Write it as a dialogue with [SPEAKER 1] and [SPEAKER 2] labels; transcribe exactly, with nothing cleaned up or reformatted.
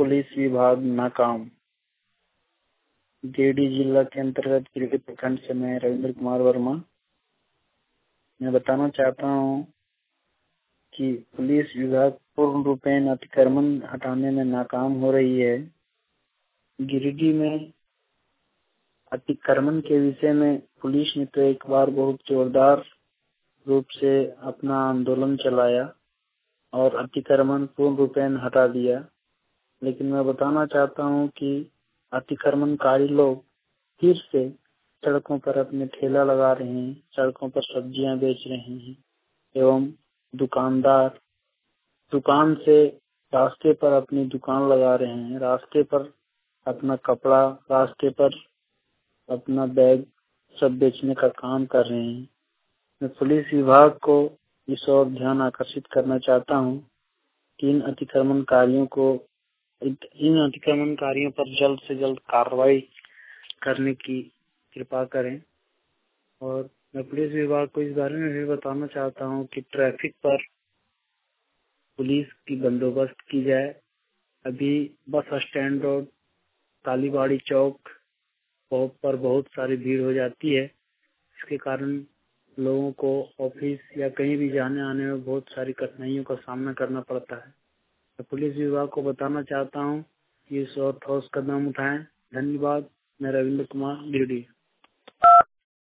[SPEAKER 1] Police विभाग नाकाम। गिरिडीह जिला के अंतर्गत गिरिडीह प्रखंड से मैं रविंद्र कुमार वर्मा। मैं बताना चाहता हूँ कि पुलिस विभाग पूर्ण रूपेण अतिक्रमण हटाने में नाकाम हो रही है। गिरिडीह में अतिक्रमण के विषय में पुलिस ने तो एक बार बहुत जोरदार रूप से अपना आंदोलन चलाया और अतिक्रमण पूर्ण रूपेण हटा दिया, लेकिन मैं बताना चाहता हूँ कि अतिक्रमणकारी लोग फिर से सड़कों पर अपने ठेला लगा रहे हैं, सड़कों पर सब्जियां बेच रहे हैं एवं दुकानदार दुकान से रास्ते पर अपनी दुकान लगा रहे हैं, रास्ते पर अपना कपड़ा, रास्ते पर अपना बैग सब बेचने का काम कर रहे हैं। मैं पुलिस विभाग को इस ओर ध्यान आकर्षित करना चाहता हूँ कि इन अतिक्रमणकारियों को इन अतिक्रमणकारियों पर जल्द से जल्द कार्रवाई करने की कृपा करें। और मैं पुलिस विभाग को इस बारे में भी बताना चाहता हूँ कि ट्रैफिक पर पुलिस की बंदोबस्त की जाए। अभी बस स्टैंड रोड, कालीबाड़ी चौक पर बहुत सारी भीड़ हो जाती है। इसके कारण लोगों को ऑफिस या कहीं भी जाने आने में बहुत सारी कठिनाइयों का सामना करना पड़ता है। तो पुलिस विभाग को बताना चाहता हूँ कि इस और ठोस कदम उठाएं। धन्यवाद। मैं रविंद्र कुमार, गिरिडीह।